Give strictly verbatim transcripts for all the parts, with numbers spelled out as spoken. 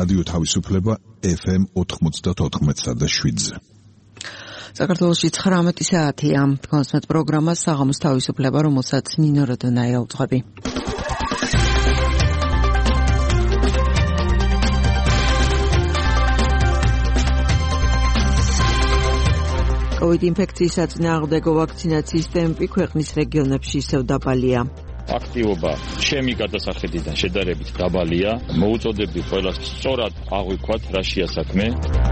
რადიო თავისუფლება ეფ ემ ოთხმოცდაოთხ და შვიდზე. საქართველოში ცხრამეტი საათია. კონსმეთ პროგრამა საღამოს თავისუფლება, რომელსაც ნინო როდონაია უძღვები. COVID ინფექციის საწინააღმდეგო ვაქცინაციის ტემპი ქვეყნის რეგიონებში ისევ დაბალია. აქტივობა ჩემი გადასახედიდან შედარებით დაბალია. მოუწოდებდი ყველას სწორად აღვიქვათ რაშია საქმე.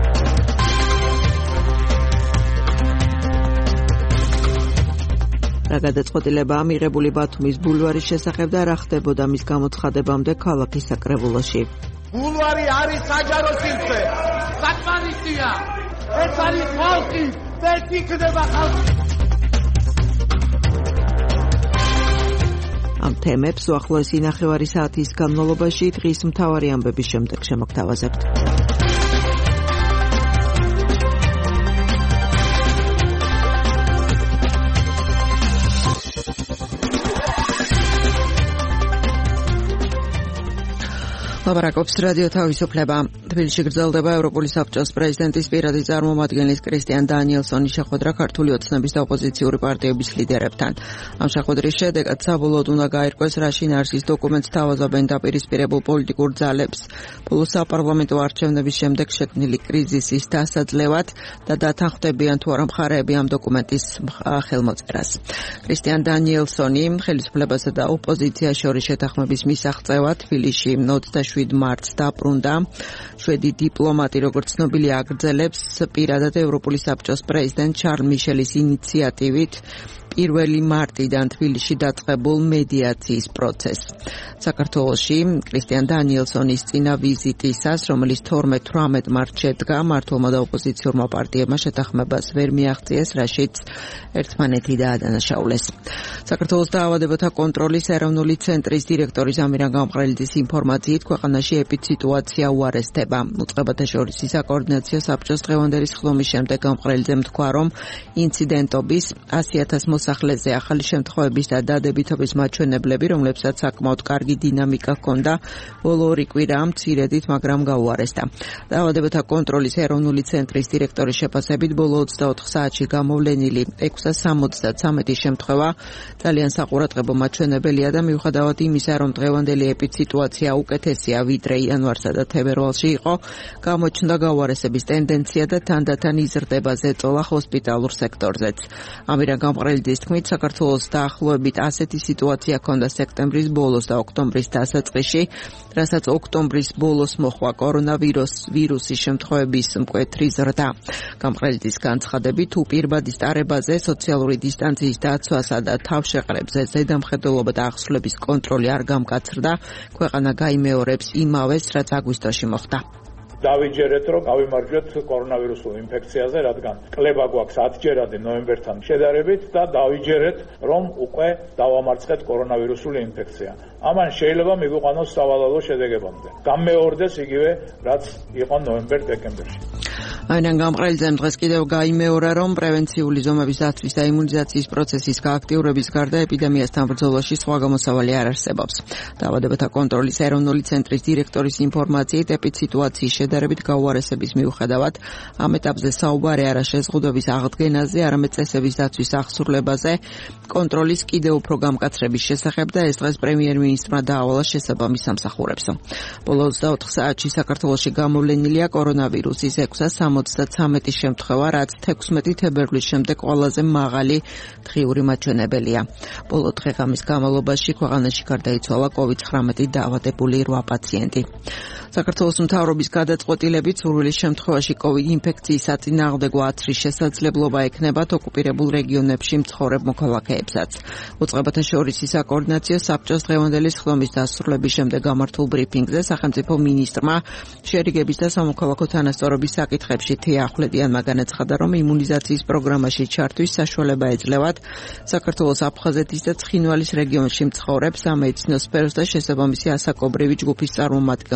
რა გადაწყვეტილებაა მიღებული ბათუმის ბულვარის შესახებ და რა ხდებოდა მის გამოცხადებამდე ქალაქის საკრებულოში. ბულვარი არის საჯარო სივრცე. საკმარისია. ეს არის ხალხი. ეს იქნება ხალხი. ამ თემებს უახლოესი ნახევარი საათის განმავლობაში დღის მთავარი ამბების შემდეგ შემოგთავაზებთ. ლაბარაკობს რადიო თავისუფლება. თბილისში გრძელდება ევროპული საბჭოს პრეზიდენტის პირადი წარმომადგენლის კრისტიან დანიელსონის შეხვედრა ქართული ოცნების და ოპოზიციური პარტიების ლიდერებთან. ამ შეხვედრის შედეგად საბოლოოდ უნდა გაირკვეს რა შინაარსის დოკუმენტს თავაზობენ დაპირისპირებულ პოლიტიკურ ძალებს. ბოლო საპარლამენტო არჩევნების შემდეგ შექმნილი კრიზისის დასაძლევად და დათანხმდებიან თუ არა მხარეები ამ დოკუმენტის ხელმოწერას. კრისტიან დანიელსონი ხელისუფლებასა და ოპოზიციას შორის შეთანხმების მისაღწევად თბილისში ოცდაშვიდ მარტს დაბრუნდა. შვედი დიპლომატი, როგორც ცნობილია, აგრძელებს პირადად ევროპული საბჭოს პრეზიდენტ შარლ მიშელის ინიციატივით პირველი მარტიდან თბილისში დაწყებულ მედიაციის პროცესს. საქართველოში კრისტიან დანიელსონის წინა ვიზიტისას, რომელიც თორმეტ თვრამეტ მარტს შედგა, მმართველმა და ოპოზიციურმა პარტიებმა შეთანხმებას ვერ მიაღწიეს, რაშიც ერთმანეთი დაადანაშაულეს. საქართველოს დაავადებათა კონტროლის ეროვნული ცენტრის დირექტორის ამირან გამყრელიძის ინფორმაციით, ქვეყანაში ეპიდსიტუაცია უარესდება. უწყებათა შორის საკოორდინაციო საბჭოს დღევანდელი სხდომის შემდეგ გამყრელიძემ თქვა, რომ ინციდენტობის ასი ათას მოსახლეზე ახალი შემთხვევების და დადებითობის მაჩვენებლები, რომლებსაც საკმაოდ კარგი დინამიკა ჰქონდა, ბოლო ორი კვირა მცირედით, მაგრამ გაუარესდა. დაავადებათა კონტროლის ეროვნული ცენტრის დირექტორის შეფასებით, ბოლო ოცდაოთხ საათში გამოვლენილი ექვსას სამოცდათრამეტი შემთხვევა ძალიან საყურადღებო მაჩვენებელია და მიუხედავად იმისა, რომ დღევანდელი ეპიდსიტუაცია უკეთესია, ვიდრე იანვარსა და თებერვალში იყო, გამოჩნდა გაუარესების ტენდენცია და თანდათან იზრდება ზეწოლა ჰოსპიტალურ სექტორზეც. ამირან გამყრელიძის თქმით, საქართველოს დაახლოებით ასეთი სიტუაცია ჰქონდა სექტემბრის ბოლოს და ოქტომბრის დასაწყისში, რასაც ოქტომბრის ბოლოს მოჰყვა კორონავირუს ვირუსის შემთხვევების მკვეთრი ზრდა. გამყრელიძის განცხადებით, თუ პირბადის ტარებაზე, სოციალური დისტანციის დაცვასა და თავშეყრებზე ზედამხედველობა და აღსვლების კონტროლი არ გამკაცრდა, ქვეყანა გაიმეორებს იმავეს, რაც აგვისტოში მოხდა. დავიჯერეთ, რომ გავიმარჯვეთ კორონავირუსულ ინფექციაზე, რადგან კლება გვაქვს ათჯერადი ნოემბერთან შედარებით და დავიჯერეთ, რომ უკვე დავამარცხეთ კორონავირუსული ინფექცია. ამან შეიძლება მიგვიყვანოს სავალალო შედეგებამდე. გამეორდეს იგივე, რაც იყო ნოემბერ-დეკემბერში. ამირან გამყრელიძემ დღეს კიდევ გაიმეორა, რომ პრევენციული ზომების დაცვის და იმუნიზაციის პროცესის გააქტიურების გარდა ეპიდემიასთან ბრძოლაში სხვა გამოსავალი არ არსებობს. დაავადებათა კონტროლის ეროვნული ცენტრის დირექტორის ინფორმაციით, ეპიდსიტუაციის შედარებით გაუარესების მიუხედავად, ამ ეტაპზე საუბარი არა შეზღუდვების აღდგენაზე, არამედ წესების დაცვის აღსრულებაზე, კონტროლის კიდევ უფრო გამკაცრების შესახებ და ეს დღეს პრემიერ-მინისტრმა დაავალა შესაბამის სამსახურებსო. ბოლო ოცდაოთხ საათში საქართველოში გამოვლენილია კორონავირუსის ექვსას სამოცდათრამეტი შემთხვევა, რაც თექვსმეტი თებერვლის შემდეგ ყველაზე მაღალი დღიური მაჩვენებელია. ბოლო დღე-ღამის განმავლობაში ქვეყანაში გარდაიცვალა კოვიდ ცხრამეტი დაავადებული რვა პაციენტი. საქართველოს მთავრობის გადაწყვეტილებით სურვილის შემთხვევაში კოვიდ ინფექციის საწინააღმდეგო აცრის შესაძლებლობა ექნებათ ოკუპირებულ რეგიონებში მცხოვრებ მოქალაქეებსაც. უწყებათა შორის საკოორდინაციო საბჭოს დღევანდელი სხდომის დასრულების შემდეგ გამართულ ბრიფინგზე სახელმწიფო მინისტრმა შერიგების და სამოქალაქო თანასწორობის საკითხებში თეა ახვლედიანმა განაცხადა, რომ იმუნიზაციის პროგრამაში ჩართვის საშუალება ეძლევათ საქართველოს აფხაზეთის და ცხინვალის რეგიონში მცხოვრებ სამედიცინო სფეროს და შესაბამისი ასაკობრივი ჯგუფის წარმომადგენელ პირებს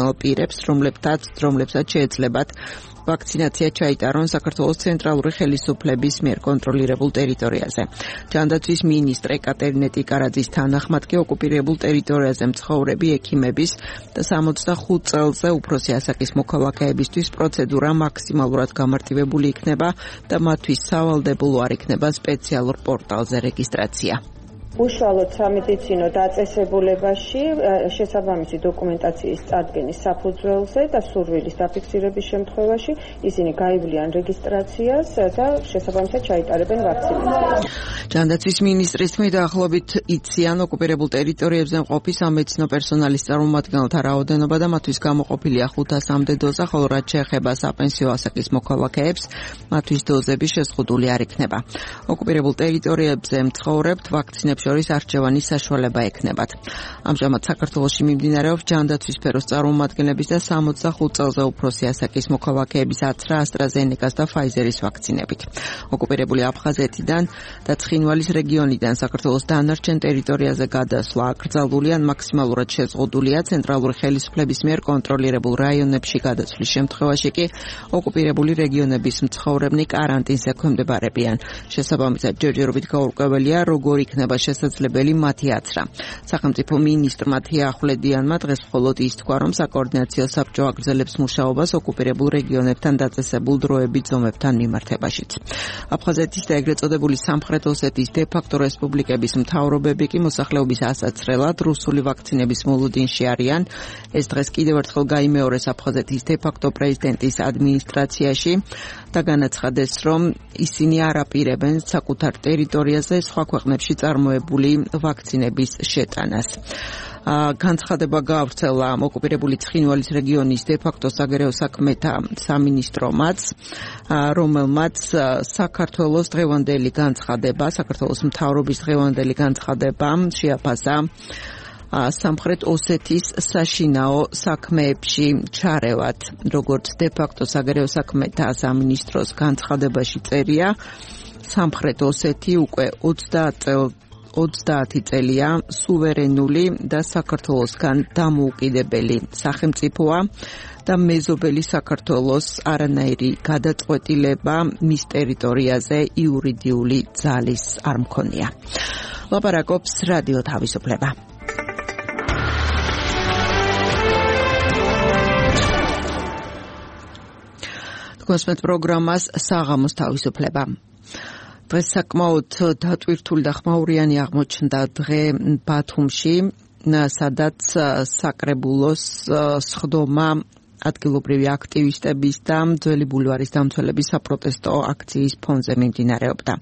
ოჯახებს, რომლებთაც რომლებსაც შეეძლებათ ვაქცინაცია ჩაიტარონ საქართველოს ცენტრალური ხელისუფლების მიერ კონტროლირებულ ტერიტორიაზე. ჯანდაცვის მინისტრ ეკატერინე ტიკარაძის თანახმად კი ოკუპირებულ ტერიტორიაზე მცხოვრები ექიმების და სამოცდახუთ წელზე უფროსი ასაკის მოქალაქეებისთვის პროცედურა მაქსიმალურად გამარტივებული იქნება და მათთვის სავალდებულო არ იქნება სპეციალურ პორტალზე რეგისტრაცია. უშუალოდ სამედიცინო დაწესებულებაში შესაბამისი დოკუმენტაციის წარდგენის საფუძველზე და სურვილის დაფიქსირების შემთხვევაში ისინი გაივლიან რეგისტრაციას და შესაბამისად ჩაიტარებენ ვაქცინაციას. ჯანდაცვის მინისტრის თქმით, დაახლოებით იციან ოკუპირებულ ტერიტორიებზე მყოფი სამედიცინო პერსონალის წარმომადგენელთა რაოდენობა და მათთვის გამოყოფილია ხუთასამდე დოზა, ხოლო რაც შეეხება საპენსიო ასაკის მოქალაქეებს, მათთვის დოზები შეზღუდული არ იქნება. ოკუპირებულ ტერიტორიებზე მცხოვრებთ ვაქცინებს შორის არჩევანის საშუალება ექნებათ. ამჟამად საქართველოში მიმდინარეობს ჯანდაცვის სფეროს წარმომადგენლების და სამოცდახუთ წელზე უფროსი ასაკის მოქალაქეების აცრა, ასტრაზენეკას და ფაიზერის ვაქცინებით. ოკუპირებული აფხაზეთიდან და ცხინვალის რეგიონიდან საქართველოს დანარჩენ ტერიტორიაზე გადასვლა აკრძალული ან მაქსიმალურად შეზღუდულია ცენტრალური ხელისუფლების მიერ კონტროლირებულ რაიონებში გადასვლის შემთხვევაში კი ოკუპირებული რეგიონების მცხოვრებნი კარანტინს ექვემდებარებიან. შესაბამისად ჯერჯერობით გაურკვეველია, როგორ იქნება შესაძლებელი მათი აცრა. სახელმწიფო მინისტრმა თია ახვლედიანმა დღეს მხოლოდ ის თქვა, რომ საკოორდინაციო საბჭო აგრძელებს მუშაობას ოკუპირებულ რეგიონებთან დაწესებულ დროებით ზომებთან მიმართებაშიც. აფხაზეთის და ეგრეთ წოდებული სამხრეთ ოსეთის დე-ფაქტო რესპუბლიკების მთავრობები კი მოსახლეობის ასაცრელად რუსული ვაქცინების მოლოდინში არიან. ეს დღეს კიდევ ერთხელ გაიმეორეს აფხაზეთის დე-ფაქტო პრეზიდენტის ადმინისტრაციაში და განაცხადეს, რომ ისინი არ აპირებენ საკუთარ ტერიტორიაზე სხვა ქვეყნებში წარმოებული ვაქცინების შეტანას. განცხადება გაავრცელა ოკუპირებული ცხინვალის რეგიონის დე-ფაქტო საგარეო საქმეთა სამინისტრომაც, რომელმაც საქართველოს დღევანდელი განცხადება, საქართველოს მთავრობის დღევანდელი განცხადება შეაფასა სამხრეთ ოსეთის საშინაო საქმეებში ჩარევად. როგორც დე-ფაქტო საგარეო საქმეთა სამინისტროს განცხადებაში წერია, სამხრეთ ოსეთი უკვე ოცდაათი წელია სუვერენული და საქართველოსგან დამოუკიდებელი სახელმწიფოა და მეზობელი საქართველოს არანაირი გადაწყვეტილება მის ტერიტორიაზე იურიდიული ძალის არ მქონია. ლაპარაკობს რადიო თავისუფლება. გასმეთ პროგრამას საღამოს თავისუფლება. დღეს საკმაოდ დატვირთული და ხმაურიანი აღმოჩნდა დღე ბათუმში, სადაც საკრებულოს სხდომა ადგილობრივი აქტივისტების და ძველი ბულვარის დამცველების საპროტესტო აქციის ფონზე მიმდინარეობდა.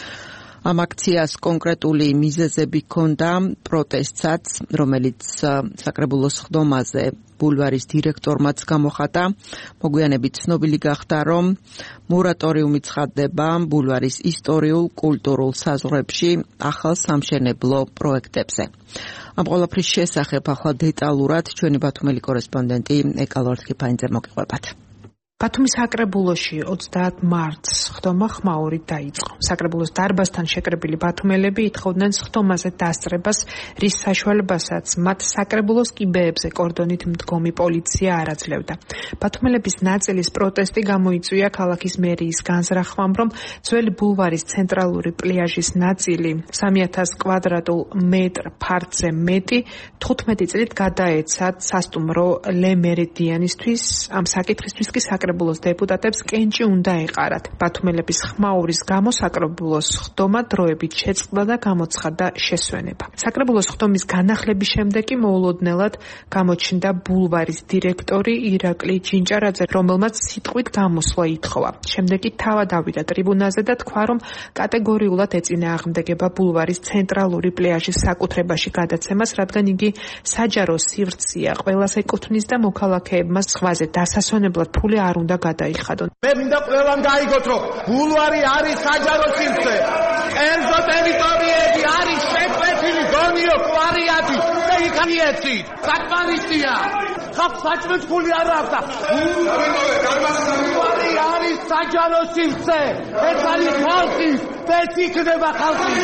ამ აქციას კონკრეტული მიზეზები ჰქონდა, პროტესტსაც, რომელიც საკრებულოს სხდომაზე ბულვარის დირექტორმაც გამოხატა. მოგვიანებით ცნობილი გახდა, რომ მორატორიუმი ცხადდება ბულვარის ისტორიულ კულტურულ საზღვრებში ახალ სამშენებლო პროექტებზე. ამ ყველაფრის შესახებ ახლა დეტალურად ჩვენი ბათუმელი კორესპონდენტი ეკალორთ ქიფაინძე მოგიყვებათ. ბათუმის საკრებულოში ოცდაათ მარტს სხდომა ხმაურით დაიწყო. საკრებულოს დარბაზთან შეკრებილი ბათუმელები ითხოვდნენ სხდომაზე დასწრებას, რის საშუალებასაც მათ საკრებულოს კიბეებზე კორდონით მდგომი პოლიცია არ აძლევდა. ბათუმელების ნაწილის პროტესტი გამოიწვია ქალაქის მერიის განზრახვამ, რომ ძველი ბულვარის ცენტრალური პლიაჟის ნაწილი სამი ათას კვადრატულ მეტრ ფართზე მეტი თხუთმეტი წლით გადაეცათ სასტუმრო ლე მერიდიანისთვის. ამ საკითხისთვის კი საკრებულოს დეპუტატებს კენჭი უნდა ეყარათ. ბათუმელების ხმაურის გამო საკრებულოს სხდომა დროებით შეწყდა და გამოცხადდა შესვენება. საკრებულოს სხდომის განახლების შემდეგ კი მოულოდნელად გამოჩნდა ბულვარის დირექტორი ირაკლი ჯინჭარაძე, რომელმაც სიტყვით გამოსვლა ითხოვა. შემდეგ კი თავად ავიდა ტრიბუნაზე და თქვა, რომ კატეგორიულად ეწინააღმდეგება ბულვარის ცენტრალური პლიაჟის საკუთრებაში გადაცემას, რადგან იგი საჯარო სივრცეა, ყველას ეკუთვნის და მოქალაქეებმა ზღვაზე დასასვენებლად ფული არ უნდა გადაიხადონ. მე მინდა ყველამ გაიგოთ, რომ ბულვარი არის საჯარო სივრცე. კერძო ტერიტორიები არის შეკვეთილი გონიო კვარიატი და იქანიეთი. საკმარისია. ხალხს საჭმელს ფული არ აქვს და ბულვარი არის საჯარო სივრცე. ეს არის ხალხი, ეს იქნება ხალხი.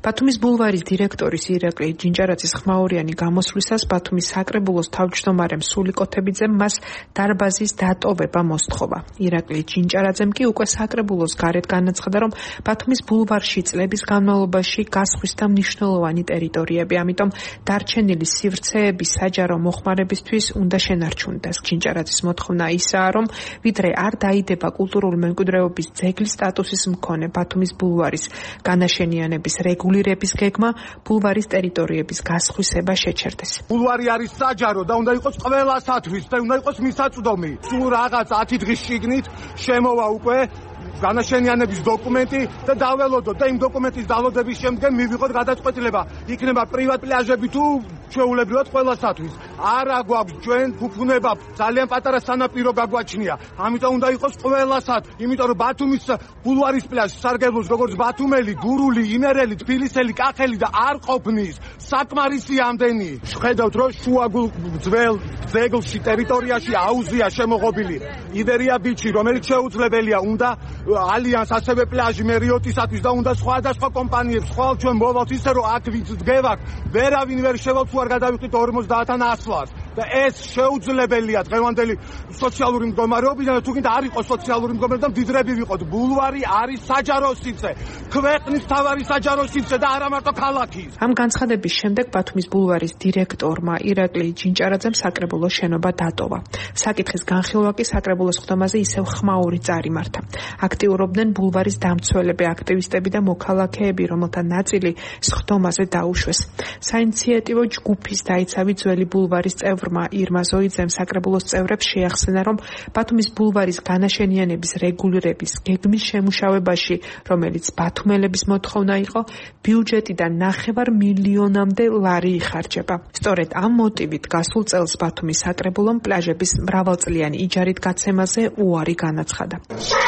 ბათუმის ბულვარის დირექტორის ირაკლი ჯინჯარაძის ხმაურიანი გამოსვლისას ბათუმის საკრებულოს თავმჯდომარემ სულიკოთებიძემ მას დარბაზის დატოვება მოსთხოვა. ირაკლი ჯინჯარაძემ კი უკვე საკრებულოს გარეთ განაცხადა, რომ ბათუმის ბულვარში წლების განმავლობაში გასხვისდა მნიშვნელოვანი ტერიტორიები, ამიტომ დარჩენილი სივრცეების საჯარო მოხმარებისთვის უნდა შენარჩუნდეს. ჯინჯარაძის მოთხოვნა ისაა, რომ ვიდრე არ დაიდება კულტურული მემკვიდრეობის ძეგლის სტატუსის მქონე ბათუმის ბულვარის განაშენიანების რეგულირების გეგმა, ბულვარის ტერიტორიების გასხვისება შეჩერდეს. ბულვარი არის საჯარო და უნდა იყოს ყველასათვის და უნდა იყოს მისაწვდომი. სულ რაღაც ათი დღის შიგნით შემოვა უკვე განაშენიანების დოკუმენტი და დაველოდოთ და იმ დოკუმენტის დალოდების შემდგომ მივიღოთ გადაწყვეტილება. იქნება პრივატ პლაჟები თუ ჩვეულებრივად ყველასათვის. არა გვაქვს ჩვენ ფუფუნება ძალიან პატარა სანაპირო გაგვაჩნია. ამიტომ უნდა იყოს ყველასათვის. იმიტომ რომ ბათუმის ბულვარის პლაჟი სარგებლობს როგორც ბათუმელი, გურული, იმერელი, თბილისელი, კახელი და არ ყოფნის საკმარისი ამდენი. ხედავთ რომ შუაგულ ძველ ძეგლში ტერიტორიაში აუზია შემოღობილი იბერია ბიჩი, რომელიც შეუძლებელია უნდა ალიანს ასევე პლაჟი მერიოტისათვის და უნდა სხვადასხვა კომპანიებს ხვალ ჩვენ მოვალთ ისე რომ აქ ვიძგევაქ ვერავინ ვერ შევალ თუ არ გადავიხდით ორმოცდაათან ასლას და ეს შეუძლებელია დღევანდელი სოციალური მდგომარეობიდან თუ კიდე არ იყოს სოციალური მდგომარეობა მდიდრები ვიყოთ. ბულვარი არის საჯარო სივრცე, ქვეყნის მთავარი საჯარო სივრცე და არა მარტო ქალაქის. ამ განცხადების შემდეგ ბათუმის ბულვარის დირექტორმა ირაკლი ჯინჯარაძემ საკრებულოს შენობა დატოვა. საკითხის განხილვა კი საკრებულოს ხდომაზე ისევ ხმაური წარიმართა. აქტიურობდნენ ბულვარის დამცველები, აქტივისტები და მოქალაქეები, რომელთა ნაწილი სხდომაზე დაუშვეს. საინიციატივო ჯგუფის დაიცავი ძველი ბულვარის წევრმა ირმა ზოიძემ საკრებულოს წევრებს შეახსენა, რომ ბათუმის ბულვარის განაშენიანების რეგულირების გეგმის შემუშავებაში, რომელიც ბათუმელების მოთხოვნა იყო, ბიუჯეტიდან ნახევარ მილიონამდე ლარი იხარჯება. სწორედ ამ მოტივით გასულ წელს ბათუმის საკრებულომ პლაჟების მრავალწლიანი იჯარით გაცემაზე უარი განაცხადა.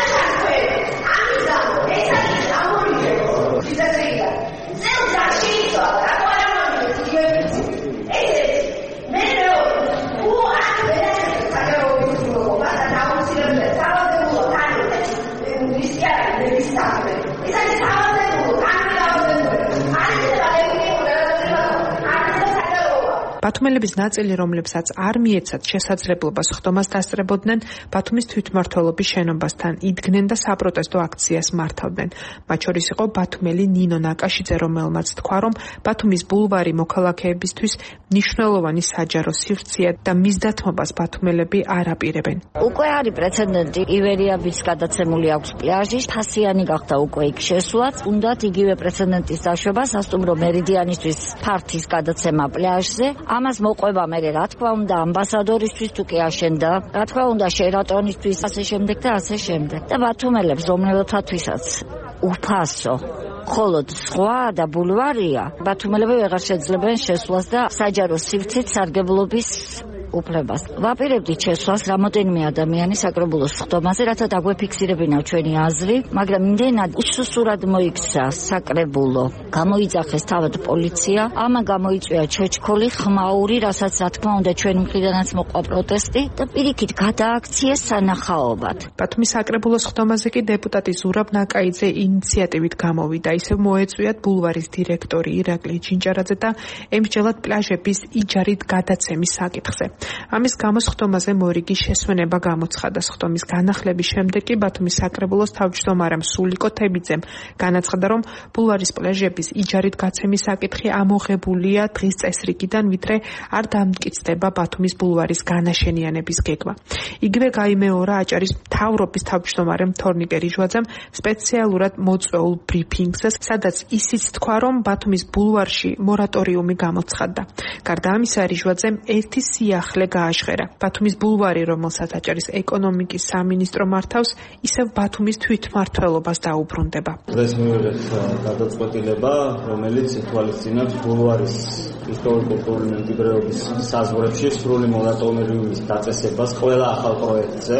ბათუმელების ნაწილი, რომლებსაც არ მიეცათ შესაძლებლობა სხდომას დასწრებოდნენ, ბათუმის თვითმმართველობის შენობასთან იდგნენ და საპროტესტო აქციას მართავდნენ. მათ შორის იყო ბათუმელი ნინო ნაკაშიძე, რომელმაც თქვა, რომ ბათუმის ბულვარი მოქალაქეებისთვის მნიშვნელოვანი საჯარო სივრცეა და მის დათმობას ბათუმელები არ აპირებენ. უკვე არის პრეცედენტი, ივერიაბიც გადაცემული აქვს პლაჟი, ფასიანი გახდა უკვე იქ შესვლაც, უნდათ იგივე პრეცედენტის დაშვება სასტუმრო მერიდიანისთვის ფართის გადაცემა პლაჟზე. ამას მოყვება მე რა თქმა უნდა ამბასადორისთვის თუ კი აშენდა, რა თქმა უნდა შერატონისთვის, ასე შემდეგ და ასე შემდეგ. და ბათუმელებს რომლებთათვისაც უფასო ხოლოდ სხვა და ბულვარია, ბათუმელები ვეღარ შეძლებენ შესვლას და საჯარო სივრცით სარგებლობის უფლებას. ვაპირებდით შესვლას რამოდენიმე ადამიანი საკრებულოს სხდომაზე, რათა დაგვეფიქსირებინა ჩვენი აზრი, მაგრამ იმდენად უსუსურად მოიქცა საკრებულო, გამოიძახეს თავად პოლიცია, ამან გამოიწვია ჩოჩქოლი, ხმაური, რასაც რა თქმა უნდა ჩვენი მხრიდანაც მოყვა პროტესტი და პირიქით გადააქციეს სანახაობად. ბათუმის საკრებულოს სხდომაზე კი დეპუტატი ზურაბ ნაკაიძე ინიციატივით გამოვიდა, ისევ მოეწვიათ ბულვარის დირექტორი ირაკლი ჯინჯარაძე და ემსჯელად პლაჟების იჯარით გადაცემის საკითხზე. ამის გამო სხდომაზე მორიგი შესვენება გამოცხადა. სხდომის განახლების შემდეგ კი ბათუმის საკრებულოს თავმჯდომარემ სულიკოთებიძემ განაცხადა, რომ ბულვარის პლაჟების იჯარით გაცემის საკითხი ამოღებულია დღის წესრიგიდან, ვიდრე არ დამტკიცდება ბათუმის ბულვარის განაშენიანების გეგმა. იგივე გაიმეორა აჭარის მთავრობის თავმჯდომარემ თორნიკე რიჟვაძემ სპეციალურად მოწვეულ ბრიფინგზე, სადაც ისიც თქვა, რომ ბათუმის ბულვარში მორატორიუმი გამოცხადდა. გარდა ამისა, რიჟვაძემ ერთი სიახლე გააჟღერა. ბათუმის ბულვარი, რომელსაც აჭარის ეკონომიკის სამინისტრო მართავს, ისევ ბათუმის თვითმმართველობას დაუბრუნდება. დღეს მივიღეთ გადაწყვეტილება, რომელიც ითვალისწინებს ბულვარის ისტორიულ-კულტურული მემკვიდრეობის საზღვრებში სრული მორატორიუმის დაწესებას ყველა ახალ პროექტზე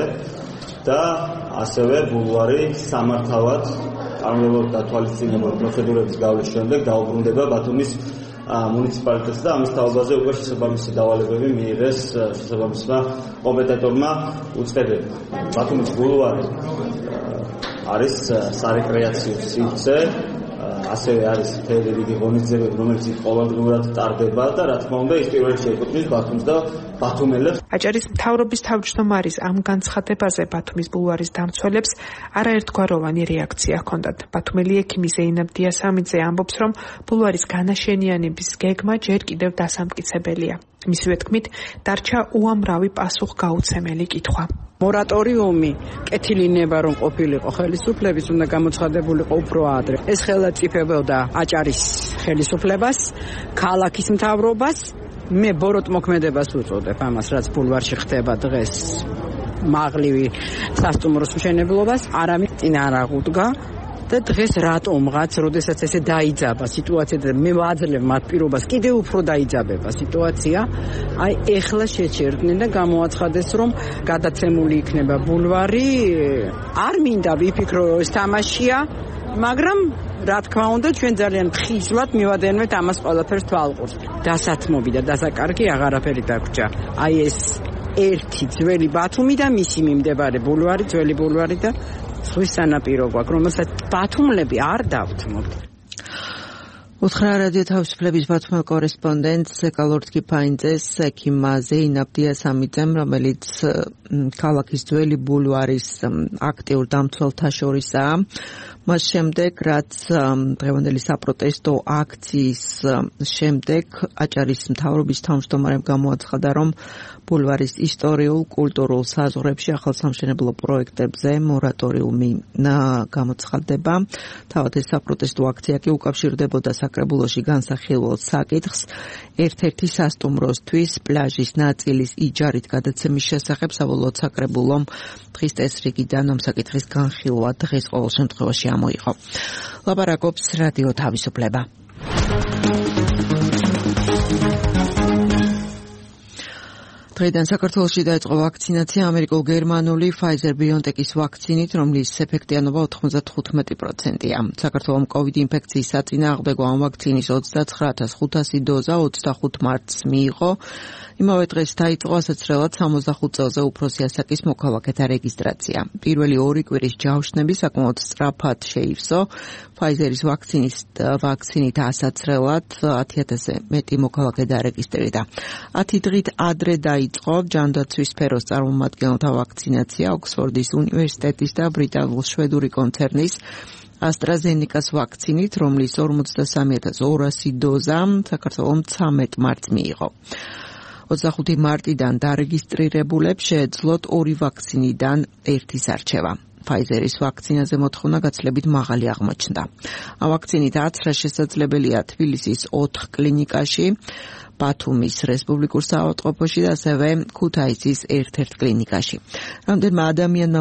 და ასევე ბულვარი სამართავად კანონმდებლობის დათვალისწინებელ პროცედურების გავლის შემდეგ დაუბრუნდება ბათუმის მუნიციპალიტეტს და ამის თაობაზე უკვე შესაბამისი დავალებები მიიღეს შესაბამისმა კომპეტენტურმა უწყებებმა. ბათუმის ბულვარი არის სარეკრეაციო სივრცე, ასევე არის მთელი რიგი ღონისძიებები, რომელიც ყოველდღიურად ტარდება და რა თქმა უნდა ის პირველ რიგში ეკუთვნის ბათუმს და ბათუმელებს. აჭარის მთავრობის თავმჯდომარის ამ განცხადებაზე ბათუმის ბულვარის დამცველებს არაერთგვაროვანი რეაქცია ჰქონდათ. ბათუმელი ექიმი ზეინაბ დიასამიძე ამბობს, რომ ბულვარის განაშენიანების გეგმა ჯერ კიდევ დასამტკიცებელია. მისივე თქმით, დარჩა უამრავი პასუხგაუცემელი კითხვა. მორატორიუმი კეთილინება რომ ყოფილიყო ხელისუფლების უნდა გამოცხადებულიყო უფრო ადრე. ეს ხელაწიფებოდა აჭარის ხელისუფლებას, ქალაქის მთავრობას. მე ბოროტ მოქმედებას უწოდებ ამას, რაც ბულვარში ხდება დღეს. მაღლივი სასტუმროს მშენებლობას არამედ წინ არ აღუდგა და დღეს რატომღაც, როდესაც ესე დაიძაბა სიტუაცია და მე ვაძლევ მათ პირობას კიდევ უფრო დაიძაბება სიტუაცია, აი ეხლა შეჩერდნენ და გამოაცხადეს, რომ გადაცემული იქნება ბულვარი. არ მინდა ვიფიქრო ეს თამაშია, მაგრამ რა თქმა უნდა ჩვენ ძალიან ხიზლად მივადენვეთ ამას ყველაფერს თვალყურს. დასათმობი და დასაკარგი აღარაფერი დაგვრჩა. აი ეს ერთი ძველი ბათუმი და მისი მიმდებარე ბულვარი, ძველი ბულვარი და ზღვის სანაპირო გვაქვს, რომელსაც ბათუმლები არ დავთმობთ. უთხრა რადიო თავისუფლების ბათუმელ კორესპონდენტს ეკალორდკი ფაინძეს ექიმ ზეინაბ დიასამიძემ, რომელიც ქალაქის ძველი ბულვარის აქტიურ დამცველთა შორისაა. მას შემდეგ, რაც დღევანდელი საპროტესტო აქციის შემდეგ აჭარის მთავრობის თავმჯდომარემ გამოაცხადა, რომ ბულვარის ისტორიულ, კულტურულ საზღვრებში ახალსამშენებლო პროექტებზე მორატორიუმი გამოცხადდება. თავად ეს საპროტესტო აქცია კი უკავშირდებოდა საკრებულოში განსახილველ საკითხს ერთ-ერთი სასტუმროსთვის პლაჟის ნაწილის იჯარით გადაცემის შესახებ. საბოლოოდ საკრებულომ დღის წესრიგიდან ამ საკითხის განხილვა დღეს ყოველ შემთხვევაში ამოიღო. ლაპარაკობს რადიო თავისუფლება. დღეიდან საქართველოში დაიწყო ვაქცინაცია ამერიკულ-გერმანული Pfizer-BioNTech-ის ვაქცინით, რომლის ეფექტიანობა ოთხმოცდათხუთმეტი პროცენტია. საქართველომ COVID ინფექციის საწინააღმდეგო ამ ვაქცინის ოცდაცხრა ათას ხუთასი დოზა ოცდახუთ მარტს მიიღო. იმავე დღეს დაიწყო ასაცრელად სამოცდახუთ წელზე უფროსი ასაკის მოქალაქეთა რეგისტრაცია. პირველი ორი კვირის ჯავშნები საკმაოდ სწრაფად შეივსო. Pfizer-ის ვაქცინის ვაქცინით ასაცრელად ათი ათასზე მეტი მოქალაქე დარეგისტრირდა. ათი დღით ადრე დაიწყო ჯანდაცვის სფეროს წარმომადგენელთა ვაქცინაცია ოქსფორდის უნივერსიტეტის და ბრიტანულ-შვედური კონცერნის AstraZeneca-ს ვაქცინით, რომლის ორმოცდასამი ათას ორასი დოზა საქართველომ ცამეტ მარტს მიიღო. ოცდახუთი მარტიდან დარეგისტრირებულებს შეეძლოთ ორი ვაქცინიდან ერთის არჩევა. Pfizer-ის ვაქცინაზე მოთხოვნა გაცილებით მაღალი აღმოჩნდა. ამ ვაქცინით აცრა შესაძლებელია თბილისის ოთხ კლინიკაში, ბათუმის რესპუბლიკურ საავადმყოფოში და ასევე ქუთაისის ერთ-ერთ კლინიკაში. რამდენმა ადამიანმა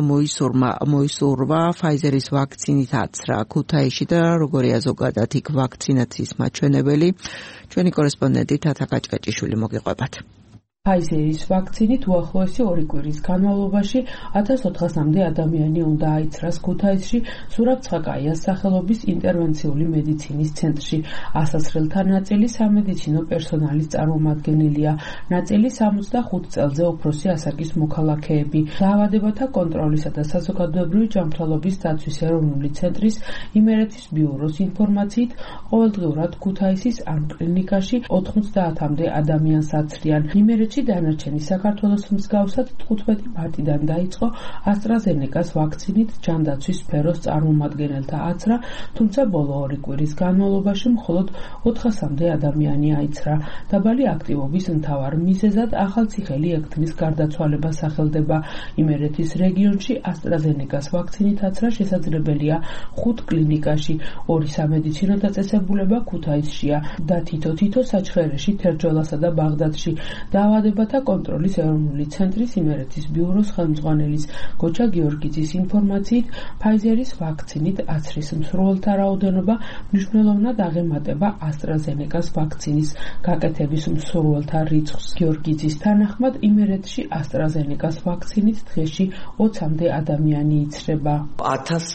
მოისურვა Pfizer-ის ვაქცინით აცრა ქუთაისში და როგორია ზოგადად იქ ვაქცინაციის მაჩვენებელი, ჩვენი კორესპონდენტი თათა კაჭკაჭიშვილი მოგიყვებათ. Pfizer-ის ვაქცინით უახლოესი ორი კვირის განმავლობაში ათას ოთხასამდე ადამიანი უნდა აიცრას ქუთაისში ზურაბ ცხაკაიას სახელობის ინტერვენციული მედიცინის ცენტრში. ასასრელთა ნაწილი სამედიცინო პერსონალის წარმომადგენელია, ნაწილი სამოცდახუთ წელზე უფროსი ასაკის მოქალაქეები. დაავადებათა კონტროლისა და საზოგადოებრივი ჯანმრთელობის დაცვის ეროვნული ცენტრის იმერეთის ბიუროს ინფორმაციით, ყოველდღიურად ქუთაისის ამ კლინიკაში ოთხმოცდაათამდე ადამიანს აცრიან. იმერეთში დანარჩენი საქართველოს მსგავსად თხუთმეტი მარტიდან დაიწყო AstraZeneca-ს ვაქცინით ჯანდაცვის სფეროს წარმომადგენელთა აცრა, თუმცა ბოლო ორი კვირის განმავლობაში მხოლოდ ოთხასამდე ადამიანი აიცრა. დაბალი აქტივობის მთავარ მიზეზად ახალციხელი ექთნის გარდაცვალება სახელდება. იმერეთის რეგიონში AstraZeneca-ს ვაქცინით აცრა შესაძლებელია ხუთ კლინიკაში, ორი სამედიცინო დაწესებულება ქუთაისშია და თითო-თითო საჩხერეში, თერჯოლასა და ბაღდადში. დაავადებათა კონტროლის ეროვნული ცენტრის იმერეთის ბიუროს ხელმძღვანელის გოჩა გიორგიძის ინფორმაციით, Pfizer-ის ვაქცინით აცრის მსურველთა რაოდენობა მნიშვნელოვნად აღემატება AstraZeneca-ს ვაქცინის გაკეთების მსურველთა რიცხვს. გიორგიძის თანახმად, იმერეთში AstraZeneca-ს ვაქცინით დღეში ოცამდე ადამიანი იცრება. ათას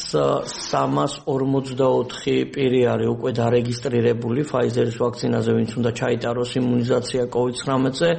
სამას ორმოცდაოთხი პირი არის უკვე დარეგისტრირებული Pfizer-ის ვაქცინაზე, ვინც უნდა ჩაიტაროს იმუნიზაცია COVID-19-ზე. ჯავშნები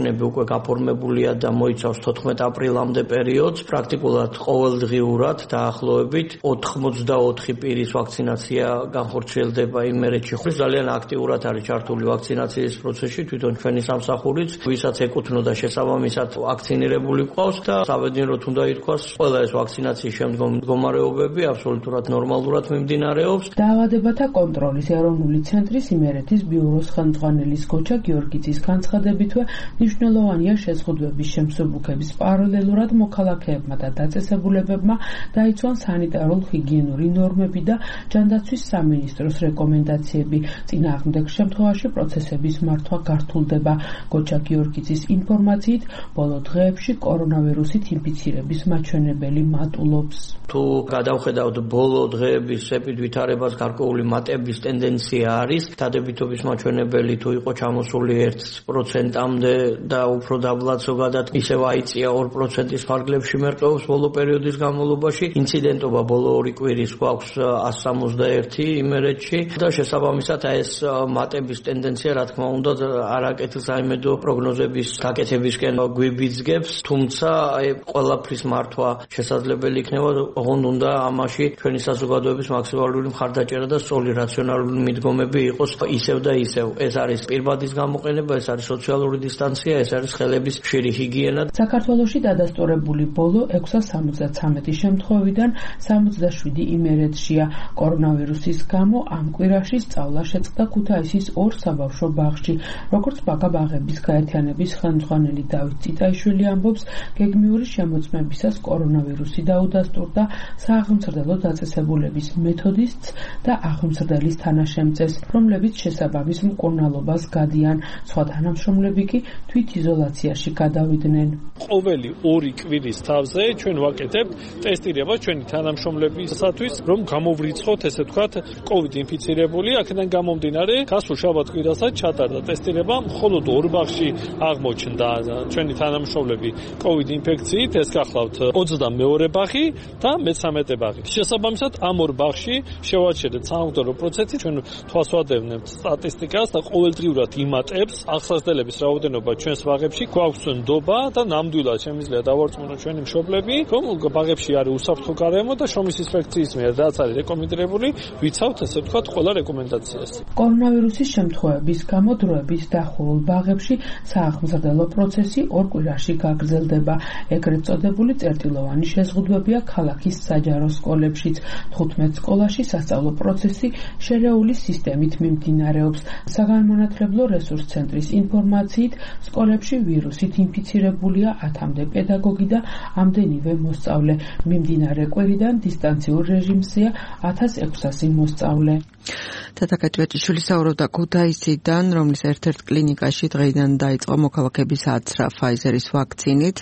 ნაოჩქნები უკვე გაფორმებულია და მოიცავს თოთხმეტ აპრილამდე პერიოდს. პრაქტიკულად ყოველდღიურად დაახლოებით ოთხმოცდაოთხი პირის ვაქცინაცია განხორციელდება იმერეთში. ძალიან აქტიურად არის ჩართული ვაქცინაციის პროცესში თვითონ ჩვენი სამსახურიც, ვისაც ეკუთვნოდა შესაბამისად ვაქცინირებული ყავს და საბედნიეროდ უნდა ითქვას, ყველა ეს ვაქცინაციის შემდგომ მდგომარეობები აბსოლუტურად ნორმალურად მიმდინარეობს. დაავადებათა კონტროლის ეროვნული ცენტრის იმერეთის ბიუროს ხელმძღვანელის გოჩა გიორგიძის განცხადებითვე მნიშვნელოვანია შეზღუდვების შემსუბუქების პარალელურად მოქალაქეებმა და დაწესებულებებმა დაიცვან სანიტარულ-ჰიგიენური ნორმები და ჯანდაცვის სამინისტროს რეკომენდაციები. წინააღმდეგ შემთხვევაში პროცესების მართვა გართულდება. გოჩა გიორგიძის ინფორმაციით, ბოლო დღეებში კორონავირუსით ინფიცირების მაჩვენებელი მატულობს. თუ გადავხედავთ ბოლო დღეების ვითარებას, გარკვეული მატების ტენდენცია არის. დადებითობის მაჩვენებელი თუ იყო ჩამოსული ერთ პროცენტამდე და უფრო დაბლად ზოგადად ისევ აიწია ორ პროცენტის ფარგლებში მერყეობს ბოლო პერიოდის განმავლობაში. ინციდენტობა ბოლო ორი კვირის გვაქვს ას სამოცდაერთი იმერეთში და შესაბამისად ეს მატების ტენდენცია რა თქმა უნდა არაკეთილ საიმედო პროგნოზების გაკეთებისკენ გვიბიძგებს, თუმცა ყველაფრის მართვა შესაძლებელი იქნება, ოღონდ უნდა ამაში ჩვენი საზოგადოების მაქსიმალური მხარდაჭერა და სწორი რაციონალური მიდგომები იყოს ისევ და ისევ. ეს არის პირბადის გამოყენება, ეს არის სოციალური დისტანცია, ეს არის ხელების ხშირი ჰიგიენა. საქართველოში დადასტურებული ბოლო ექვსას სამოცდათვრამეტი შემთხვევიდან სამოცდაშვიდი იმერეთშია. კორონავირუსის გამო ამ კვირაში სწავლა შეწყდა ქუთაისის ორ საბავშვო ბაღში. როგორც ბაღაბაღების გაერთიანების ხელმძღვანელი დავით წიტაიშვილი ამბობს, გეგმიური შემოწმებისას კორონავირუსი დაუდასტურდა სააღმსრდელო დაწესებულების მეთოდისტს და აღმსრდელის თანაშემწეს, რომლებიც შესაბამის მკურნალობას გადიან. სხვა თანამშრომლები კი თვითიზოლაციაში გადავიდნენ. ყოველი ორი კვირის თავზე ჩვენ ვაკეთებთ ტესტირებას ჩვენი თანამშრომლებისათვის, რომ გამოვრიცხოთ, ესე ვთქვათ, COVID ინფიცირებული. აქედან გამომდინარე, გასულ შაბათ-კვირასაც ჩატარდა ტესტირება, მხოლოდ ორ ბაღში აღმოჩნდა ჩვენი თანამშრომლები COVID ინფექციით. ეს გახლავთ ოცდამეორე ბაღი და მეცამეტე ბაღი. შესაბამისად, ამ ორ ბაღში შევაჩერეთ სამომდრო პროცესი, ჩვენ თვალს ვადევნებთ სტატისტიკას და ყოველდღიურად იმატებს აღსასდელების რაოდენობა ჩვენს ბაღებში. გვაქვს ნდობა და ნამდვილად შემიძლია დავარწმუნოთ ჩვენი მშობლები, რომ ბაღებში არის უსაფრთხო გარემო და შრომის ინსპექციის მიერ რაც არის რეკომენდებული, ვიცავთ ესე ვთქვათ ყველა რეკომენდაციას. კორონავირუსის შემთხვევების გამო დროებით დახურულ ბაღებში სააღმსრდელო პროცესი ორ კვირაში გაგრძელდება. ეგრეთ წოდებული წერტილოვანი შეზღუდვებია ქალაქის საჯარო სკოლებშიც. თხუთმეტ სკოლაში სასწავლო პროცესი შერეული სისტემით მიმდინარეობს. საგანმანათლებლო რესურს ცენტრის ინფორმაციით, სკოლებში ვირუსით ინფიცირებულია ათამდე პედაგოგი და ამდენივე მოსწავლე. მიმდინარე კვირიდან დისტანციურ რეჟიმზეა ათას ექვსასი მოსწავლე. თათა კაჭვეჭიშვილი საუბრობდა ქუთაისიდან, რომლის ერთ-ერთ კლინიკაში დღეიდან დაიწყო მოქალაქეების აცრა ფაიზერის ვაქცინით.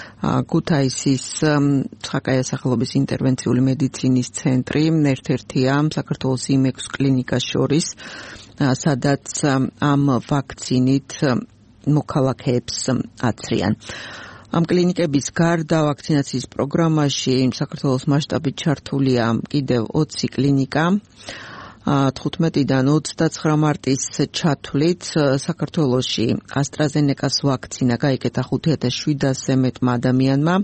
ქუთაისის ცხაკაია სახელობის ინტერვენციული მედიცინის ცენტრი ერთ-ერთია საქართველოს იმ ექვს კლინიკას შორის, სადაც ამ ვაქცინით მოქალაქეებს აცრიან. ამ კლინიკების გარდა ვაქცინაციის პროგრამაში საქართველოს მასშტაბით ჩართულია კიდევ ოცი კლინიკა. თხუთმეტიდან ოცდაცხრა მარტის ჩათვლით საქართველოში AstraZeneca-ს ვაქცინა გაიკეთა ხუთი ათას შვიდასზე მეტმა ადამიანმა.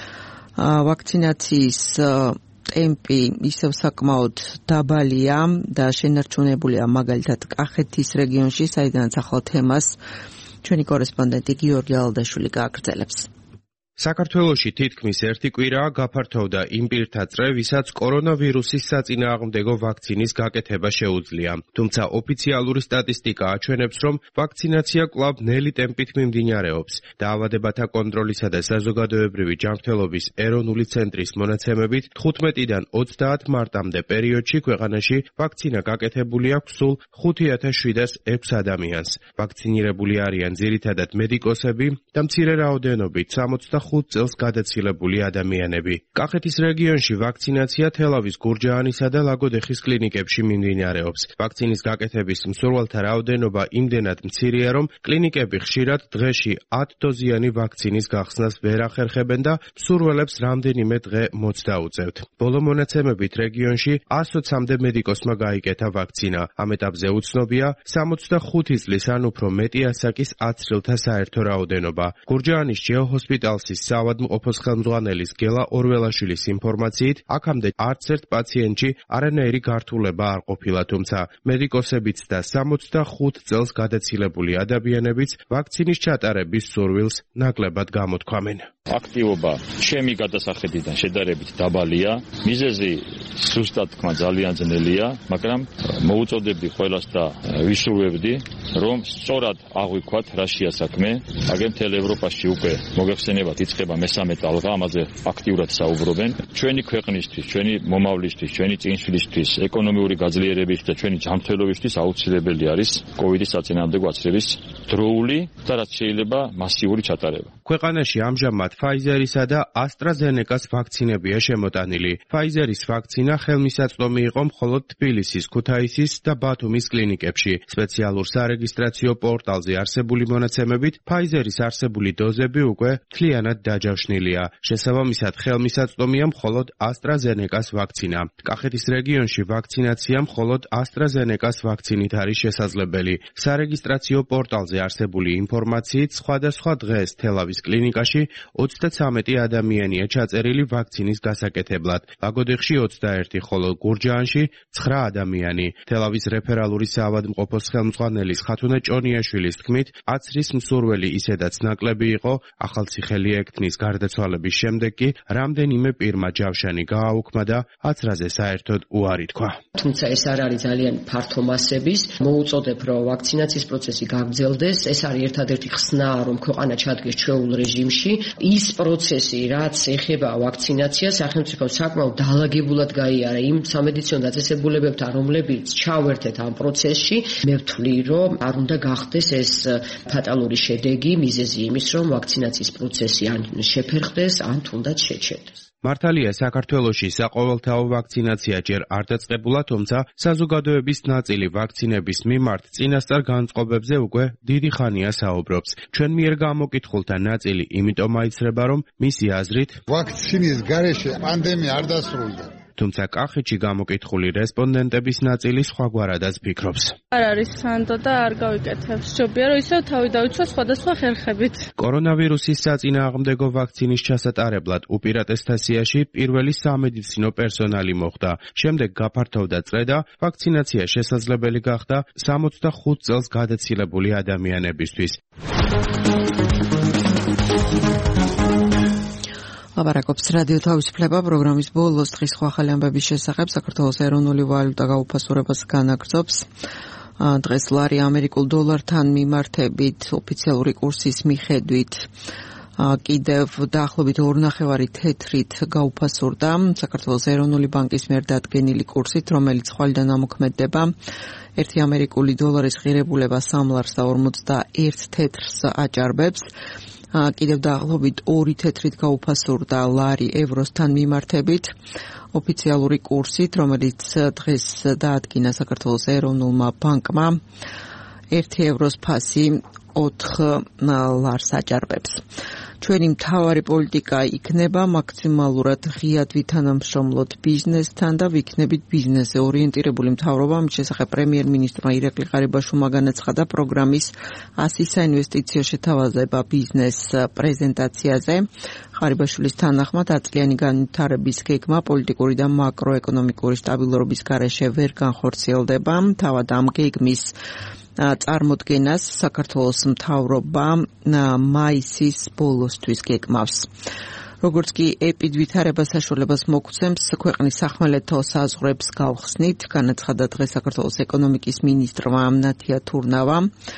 ვაქცინაციის ტემპი ისევ საკმაოდ დაბალია და შენარჩუნებულია მაგალითად კახეთის რეგიონში, საიდანაც ახალ თემას ჩვენი კორესპონდენტი გიორგი ალდაშვილი გააგრძელებს. საქართველოში თითქმის ერთი კვირაა გაფართოვდა იმ პირთა წრე, ვისაც კორონავირუსის საწინააღმდეგო ვაქცინის გაკეთება შეუძლია. თუმცა ოფიციალური სტატისტიკა აჩვენებს, რომ ვაქცინაცია კვლავ ნელი ტემპით მიმდინარეობს. დაავადებათა კონტროლისა და საზოგადოებრივი ჯანმრთელობის ეროვნული ცენტრის მონაცემებით თხუთმეტიდან ოცდაათ მარტამდე პერიოდში ქვეყანაში ვაქცინა გაკეთებული აქვს სულ ხუთი ათას შვიდას ექვს ადამიანს. ვაქცინირებული არიან ძირითადად მედიკოსები და მცირე რაოდენობით სამოცდახუთ ოცდახუთ წელს გადაცილებული ადამიანები. კახეთის რეგიონში ვაქცინაცია თელავის, გურჯაანისა და ლაგოდეხის კლინიკებში მიმდინარეობს. ვაქცინის გაკეთების მსურველთა რაოდენობა იმდენად მცირეა, რომ კლინიკები ხშირად დღეში ათდოზიანი ვაქცინის გახსნას ვერ ახერხებენ და მსურველებს რამდენიმე დღე მოცდაუწევთ. ბოლო მონაცემებით რეგიონში ასოცამდე მედიკოსმა გაიკეთა ვაქცინა. ამ ეტაპზე უცნობია სამოცდახუთი წლის ან უფრო მეტი ასაკის აცრილთა საერთო რაოდენობა. გურჯაანის ჯეოჰოსპიტალსის საავადმყოფოს ხელმძღვანელის გელა ორველაშვილის ინფორმაციით, აქამდე არც ერთ პაციენტში არანაირი გართულება არ ყოფილა, თუმცა მედიკოსებიც და სამოცდახუთ წელს გადაცილებული ადამიანებიც ვაქცინის ჩატარების სურვილს ნაკლებად გამოთქვამენ. აქტივობა ჩემი გადასახედიდან შედარებით დაბალია. მიზეზი სუსტად თქვა ძალიან ძნელია, მაგრამ მოუწოდებდი ყველას და ვისურვებდი, რომ სწორად აღვიქვათ რაშია საქმე. აგერ მთელ ევროპაში უკვე მოგეხსენებათ იწყება მესამე ტალღა, ამაზე აქტიურად საუბრობენ. ჩვენი ქვეყნისთვის, ჩვენი მომავლისთვის, ჩვენი წინსვლისთვის, ეკონომიური გაძლიერებისთვის და ჩვენი ჯანმრთელობისთვის აუცილებელი არის კოვიდის საწინააღმდეგო აცრების დროული და რაც შეიძლება მასიური ჩატარება. ქვეყანაში ამჟამად Pfizer-ისა და AstraZeneca-ს ვაქცინებია შემოტანილი. Pfizer-ის ვაქცინა ხელმისაწვდომი იყო მხოლოდ თბილისის, ქუთაისის და ბათუმის კლინიკებში. სპეციალურ სარეგისტრაციო პორტალზე არსებული მონაცემებით, Pfizer-ის არსებული დოზები უკვე მთლიანად დაჯავშნილია. შესაბამისად, ხელმისაწვდომია მხოლოდ AstraZeneca-ს ვაქცინა. კახეთის რეგიონში ვაქცინაცია მხოლოდ AstraZeneca-ს ვაქცინით არის შესაძლებელი. სარეგისტრაციო პორტალზე არსებული ინფორმაციით, სხვადასხვა დღეს თელავის კლინიკაში ოცდაცამეტი ადამიანია ჩაწერილი ვაქცინის გასაკეთებლად. ლაგოდეხში ოცდაერთი, ხოლო გურჯაანში ცხრა ადამიანი. თელავის რეფერალური საავადმყოფოს ხელმძღვანელის ხათუნა ჭონიაშვილის თქმით, აცრის მსურველი ისედაც ნაკლები იყო, ახალციხელი ექთნის გარდაცვალების შემდეგ კი რამდენიმე პირმა ჯავშანი გააუქმა და აცრაზე საერთოდ უარი თქვა. თუმცა ეს არ არის ძალიან ფართო მასების, მოუწოდებ, რომ ვაქცინაციის პროცესი გაგრძელდეს. ეს არის ერთადერთი ხსნა, რომ ქვეყანა ჩადგეს ჩვეულ რეჟიმში. ის პროცესი, რაც ეხება ვაქცინაციას, სახელმწიფომ საკმაოდ დაალაგებულად გაიარა იმ სამედიცინო დაწესებულებებთან, რომლებიც ჩავერთეთ ამ პროცესში. მე ვთვლი, რომ არ უნდა გახდეს ეს ფატალური შედეგი, მიზეზი იმის, რომ ვაქცინაციის პროცესი ან შეფერხდეს, ან თუნდაც შეჩერდეს. მართალია, საქართველოში საყოველთაო ვაქცინაცია ჯერ არ დაწყებულა, თუმცა საზოგადოების ნაწილი ვაქცინების მიმართ წინასწარ განწყობებზე უკვე დიდი ხანია საუბრობს. ჩვენ მიერ გამოკითხულთა ნაწილი იმიტომ აიცრება, რომ მისი აზრით ვაქცინის გარეშე პანდემია არ დასრულდა. თუმცა კახეთში გამოკითხული რესპონდენტების ნაწილი სხვაგვარადაც ფიქრობს. არ არის სანდო და არ გავიკეთებ. სჯობია რომ ისევ თავი დავიცვა სხვადასხვა ხერხებით. კორონავირუსის საწინააღმდეგო ვაქცინის ჩასატარებლად უპირატესთასიაში პირველი სამედიცინო პერსონალი მოხვდა. შემდეგ გაფართოვდა წრე და ვაქცინაცია შესაძლებელი გახდა სამოცდახუთ წელს გადაცილებული ადამიანებისთვის. ლაპარაკობს რადიო თავისუფლება პროგრამის ბოლოს დღის სხვა ახალი ამბების შესახებ. საქართველოს ეროვნული ვალუტა გაუფასურებას განაგრძობს. დღეს ლარი ამერიკულ დოლართან მიმართებით ოფიციალური კურსის მიხედვით კიდევ დაახლოებით ორნახევარი თეთრით გაუფასურდა საქართველოს ეროვნული ბანკის მიერ დადგენილი კურსით, რომელიც ხვალიდან ამოქმედდება. ერთი ამერიკული დოლარის ღირებულება სამ ლარს და ორმოცდაერთ თეთრს აჭარბებს. კიდევ დაახლოებით ორი თეთრით გაუფასურდა ლარი ევროსთან მიმართებით ოფიციალური კურსით, რომელიც დღეს დაადგინა საქართველოს ეროვნულმა ბანკმა. ერთი ევროს ფასი ოთხ ლარს აჭარბებს. ჩვენი მთავარი პოლიტიკა იქნება მაქსიმალურად ღიად ვითანამშრომლოთ ბიზნესთან და ვიქნებით ბიზნესზე ორიენტირებული მთავრობა. ამის შესახებ პრემიერ-მინისტრმა ირაკლი ღარიბაშვილმა განაცხადა პროგრამის ასი საინვესტიციო შეთავაზება ბიზნეს პრეზენტაციაზე. ღარიბაშვილის თანახმად ათწლიანი განვითარების გეგმა პოლიტიკური და მაკროეკონომიკური სტაბილურობის გარეშე ვერ განხორციელდება. თავად ამ გეგმის წარმოდგენას საქართველოს მთავრობა მაისის ბოლოსთვის გეგმავს. როგორც კი ეპიდვითარება საშუალებას მოგცემს ქვეყნის სახმელეთო საზღვრებს გავხსნით, განაცხადა დღეს საქართველოს ეკონომიკის მინისტრმა ნათია თურნავამ.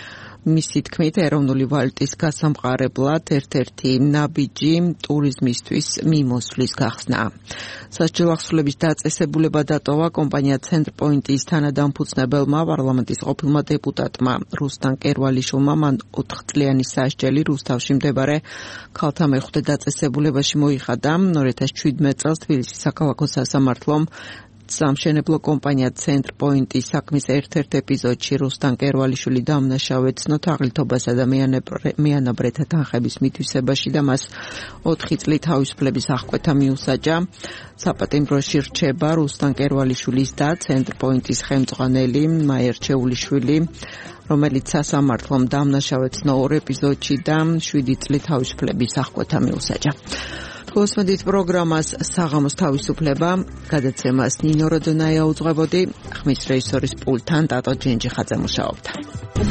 მისი თქმით, ეროვნული ვალუტის გასამყარებლად ერთ-ერთი ნაბიჯი ტურიზმისთვის მიმოსვლის გახსნა. სასჯელ ახსნილების დაწესებულება დატოვა კომპანია ცენტრპოინტის თანადამფუძნებელმა პარლამენტის ყოფილმა დეპუტატმა რუსტან კერვალიშვილმა. მან ოთხწლიანი სასჯელი რუსთავში მდებარე ქალთა მეხუთე დაწესებულებაში მოიხადა. ორი ათას შვიდმეტ წელს თბილისის საქალაქო სასამართლომ სამშენებლო კომპანია ცენტრპოინტის საქმის ერთ-ერთ ეპიზოდში რუსტან კერვალიშვილი დამნაშავე ცნო თაღლითობასა და მიანაბრეთა თანხების მითვისებაში და მას ოთხი წლით თავისუფლების აღკვეთა მიუსაჯა. საპატიმროში რჩება რუსტან კერვალიშვილის და ცენტრპოინტის ხელმძღვანელი მაია რჩეულიშვილი, რომელიც სასამართლომ დამნაშავე ცნო ორ ეპიზოდში და შვიდი წლით თავისუფლების აღკვეთა მიუსაჯა. Kosmedit programmas საღამოს თავისუფლება გადაცემას ნინო როდონაია უძღვებოდი, ხმის რეჟისორის პულტთან ტატო ჯენჯიხაძე მუშაობდა.